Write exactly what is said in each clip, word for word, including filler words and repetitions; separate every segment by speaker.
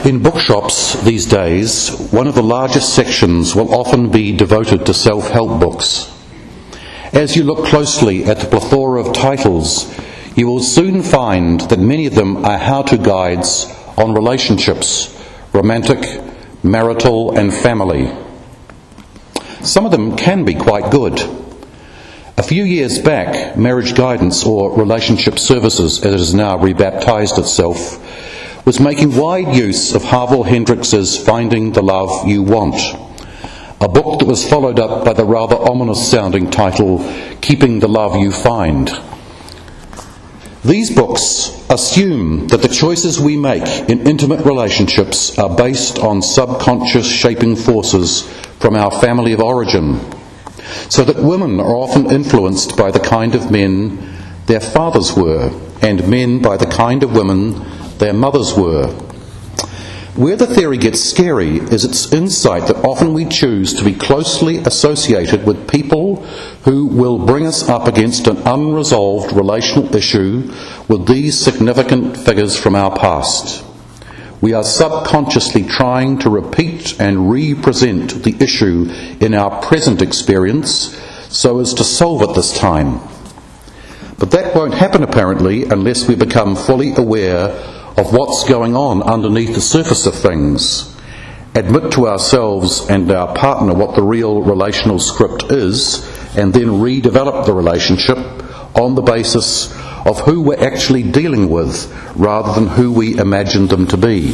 Speaker 1: In bookshops these days, one of the largest sections will often be devoted to self-help books. As you look closely at the plethora of titles, you will soon find that many of them are how-to guides on relationships, romantic, marital and family. Some of them can be quite good. A few years back, Marriage Guidance, or Relationship Services as it has now rebaptised itself, was making wide use of Harville Hendrix's Finding the Love You Want, a book that was followed up by the rather ominous-sounding title, Keeping the Love You Find. These books assume that the choices we make in intimate relationships are based on subconscious shaping forces from our family of origin, so that women are often influenced by the kind of men their fathers were, and men by the kind of women their mothers were. Where the theory gets scary is its insight that often we choose to be closely associated with people who will bring us up against an unresolved relational issue with these significant figures from our past. We are subconsciously trying to repeat and represent the issue in our present experience so as to solve it this time. But that won't happen apparently unless we become fully aware of what's going on underneath the surface of things, admit to ourselves and our partner what the real relational script is, and then redevelop the relationship on the basis of who we're actually dealing with rather than who we imagined them to be.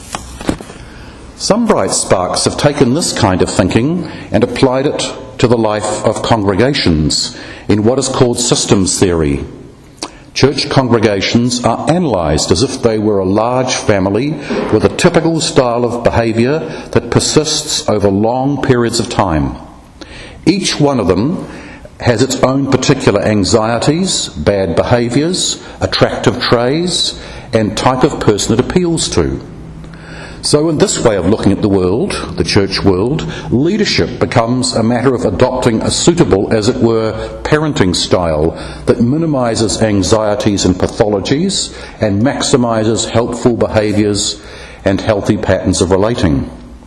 Speaker 1: Some bright sparks have taken this kind of thinking and applied it to the life of congregations in what is called systems theory. Church congregations are analysed as if they were a large family with a typical style of behaviour that persists over long periods of time. Each one of them has its own particular anxieties, bad behaviours, attractive traits, and type of person it appeals to. So in this way of looking at the world, the church world, leadership becomes a matter of adopting a suitable, as it were, parenting style that minimises anxieties and pathologies and maximises helpful behaviours and healthy patterns of relating.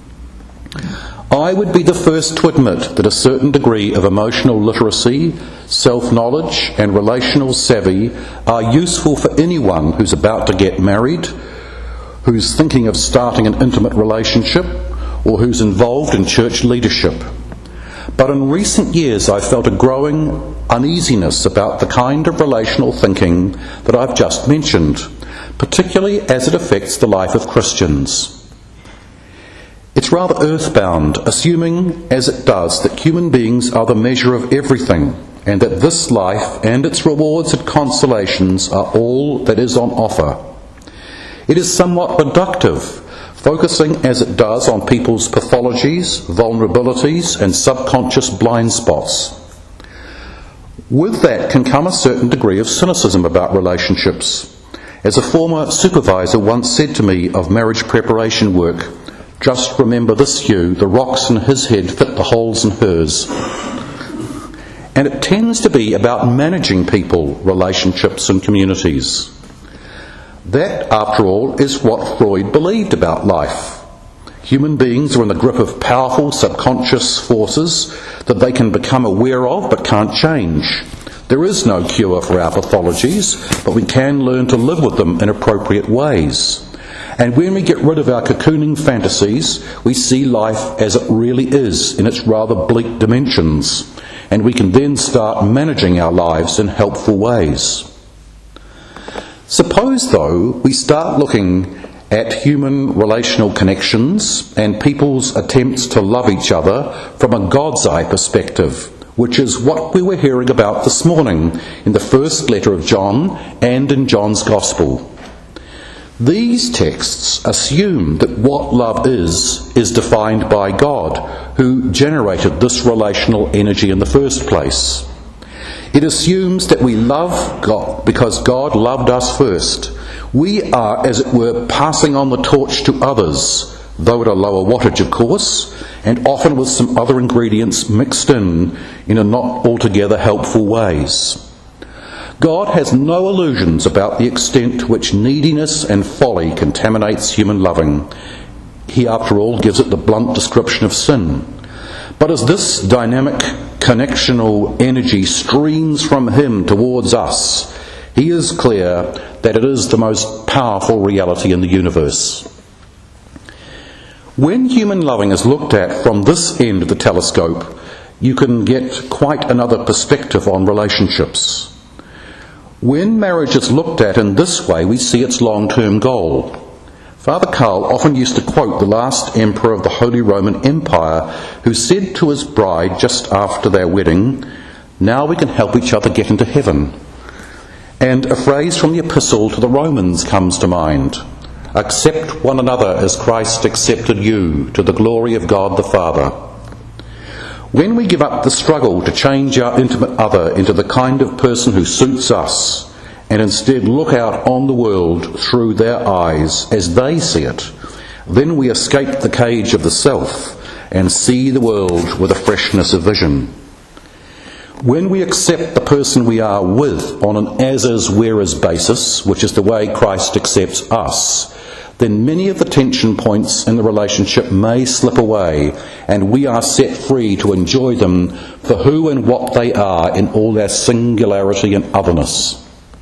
Speaker 1: I would be the first to admit that a certain degree of emotional literacy, self-knowledge and relational savvy are useful for anyone who's about to get married, who's thinking of starting an intimate relationship, or who's involved in church leadership. But in recent years I've felt a growing uneasiness about the kind of relational thinking that I've just mentioned, particularly as it affects the life of Christians. It's rather earthbound, assuming, as it does, that human beings are the measure of everything, and that this life and its rewards and consolations are all that is on offer. It is somewhat reductive, focusing as it does on people's pathologies, vulnerabilities and subconscious blind spots. With that can come a certain degree of cynicism about relationships. As a former supervisor once said to me of marriage preparation work, "Just remember this, Hugh, the rocks in his head fit the holes in hers." And it tends to be about managing people, relationships and communities. That, after all, is what Freud believed about life. Human beings are in the grip of powerful subconscious forces that they can become aware of but can't change. There is no cure for our pathologies, but we can learn to live with them in appropriate ways. And when we get rid of our cocooning fantasies, we see life as it really is in its rather bleak dimensions, and we can then start managing our lives in helpful ways. Suppose, though, we start looking at human relational connections and people's attempts to love each other from a God's eye perspective, which is what we were hearing about this morning in the first letter of John and in John's Gospel. These texts assume that what love is, is defined by God, who generated this relational energy in the first place. It assumes that we love God because God loved us first. We are, as it were, passing on the torch to others, though at a lower wattage, of course, and often with some other ingredients mixed in in a not altogether helpful ways. God has no illusions about the extent to which neediness and folly contaminates human loving. He, after all, gives it the blunt description of sin. But as this dynamic, connectional energy streams from him towards us, he is clear that it is the most powerful reality in the universe. When human loving is looked at from this end of the telescope, you can get quite another perspective on relationships. When marriage is looked at in this way, we see its long-term goal. Father Karl often used to quote the last emperor of the Holy Roman Empire, who said to his bride just after their wedding, "Now we can help each other get into heaven." And a phrase from the Epistle to the Romans comes to mind: "Accept one another as Christ accepted you, to the glory of God the Father." When we give up the struggle to change our intimate other into the kind of person who suits us, and instead look out on the world through their eyes as they see it, then we escape the cage of the self and see the world with a freshness of vision. When we accept the person we are with on an as-is, where-is basis, which is the way Christ accepts us, then many of the tension points in the relationship may slip away, and we are set free to enjoy them for who and what they are in all their singularity and otherness.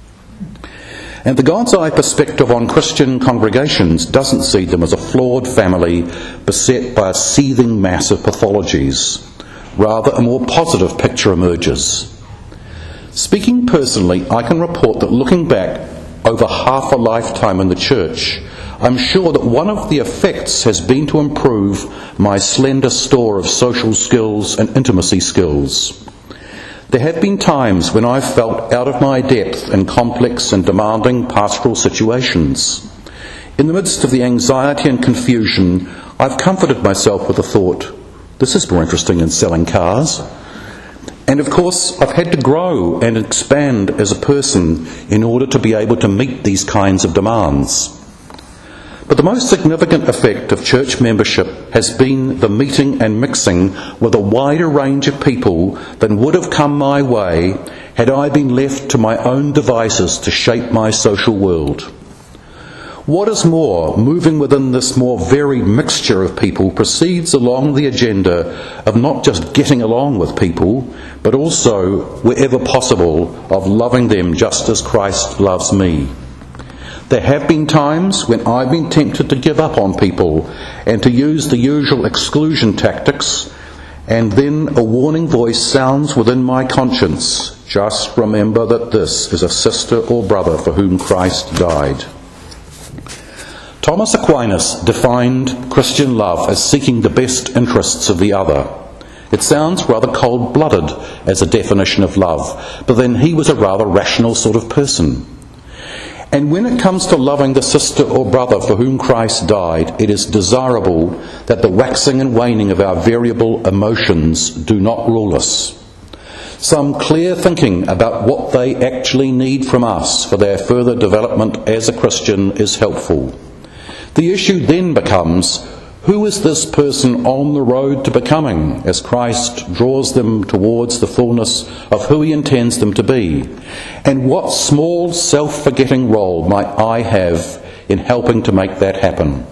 Speaker 1: And the God's eye perspective on Christian congregations doesn't see them as a flawed family beset by a seething mass of pathologies. Rather, a more positive picture emerges. Speaking personally, I can report that looking back over half a lifetime in the church, I'm sure that one of the effects has been to improve my slender store of social skills and intimacy skills. There have been times when I've felt out of my depth in complex and demanding pastoral situations. In the midst of the anxiety and confusion, I've comforted myself with the thought, this is more interesting than selling cars. And of course, I've had to grow and expand as a person in order to be able to meet these kinds of demands. But the most significant effect of church membership has been the meeting and mixing with a wider range of people than would have come my way had I been left to my own devices to shape my social world. What is more, moving within this more varied mixture of people proceeds along the agenda of not just getting along with people, but also, wherever possible, of loving them just as Christ loves me. There have been times when I've been tempted to give up on people and to use the usual exclusion tactics, and then a warning voice sounds within my conscience, just remember that this is a sister or brother for whom Christ died. Thomas Aquinas defined Christian love as seeking the best interests of the other. It sounds rather cold-blooded as a definition of love, but then he was a rather rational sort of person. And when it comes to loving the sister or brother for whom Christ died, it is desirable that the waxing and waning of our variable emotions do not rule us. Some clear thinking about what they actually need from us for their further development as a Christian is helpful. The issue then becomes, who is this person on the road to becoming as Christ draws them towards the fullness of who he intends them to be? And what small self-forgetting role might I have in helping to make that happen?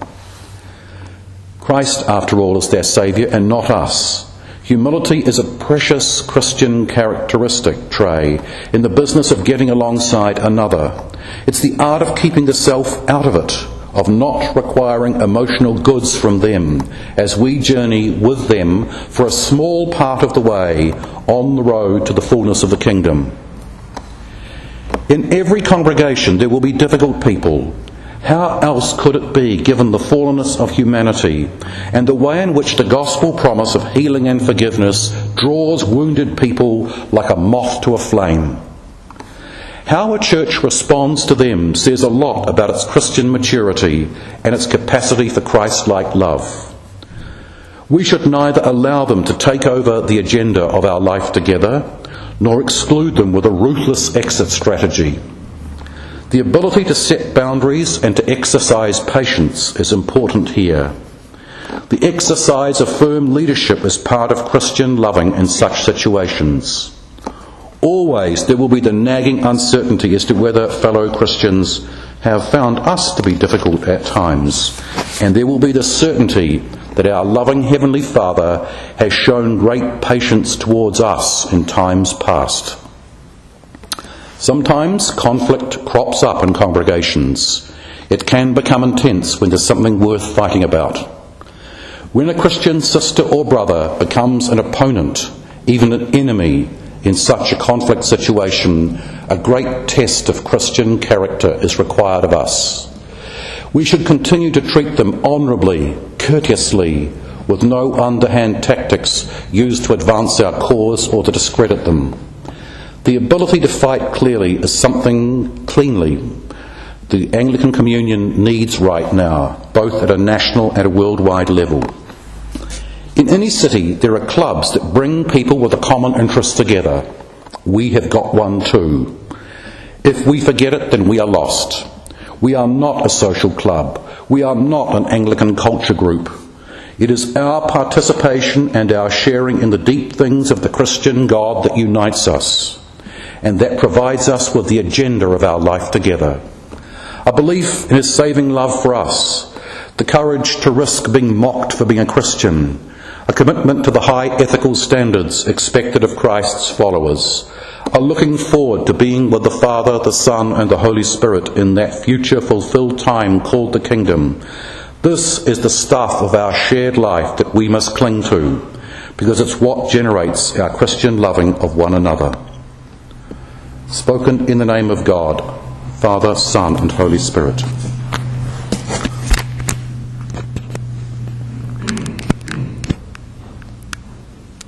Speaker 1: Christ, after all, is their Saviour and not us. Humility is a precious Christian characteristic, Trey, in the business of getting alongside another. It's the art of keeping the self out of it, of not requiring emotional goods from them as we journey with them for a small part of the way on the road to the fullness of the kingdom. In every congregation there will be difficult people. How else could it be, given the fallenness of humanity and the way in which the gospel promise of healing and forgiveness draws wounded people like a moth to a flame? How a church responds to them says a lot about its Christian maturity and its capacity for Christ-like love. We should neither allow them to take over the agenda of our life together, nor exclude them with a ruthless exit strategy. The ability to set boundaries and to exercise patience is important here. The exercise of firm leadership is part of Christian loving in such situations. Always there will be the nagging uncertainty as to whether fellow Christians have found us to be difficult at times, and there will be the certainty that our loving Heavenly Father has shown great patience towards us in times past. Sometimes conflict crops up in congregations. It can become intense when there's something worth fighting about. When a Christian sister or brother becomes an opponent, even an enemy, in such a conflict situation, a great test of Christian character is required of us. We should continue to treat them honourably, courteously, with no underhand tactics used to advance our cause or to discredit them. The ability to fight clearly is something cleanly the Anglican Communion needs right now, both at a national and a worldwide level. In any city, there are clubs that bring people with a common interest together. We have got one too. If we forget it, then we are lost. We are not a social club. We are not an Anglican culture group. It is our participation and our sharing in the deep things of the Christian God that unites us, and that provides us with the agenda of our life together. A belief in His saving love for us, the courage to risk being mocked for being a Christian, a commitment to the high ethical standards expected of Christ's followers, a looking forward to being with the Father, the Son and the Holy Spirit in that future fulfilled time called the kingdom. This is the stuff of our shared life that we must cling to, because it's what generates our Christian loving of one another. Spoken in the name of God, Father, Son and Holy Spirit.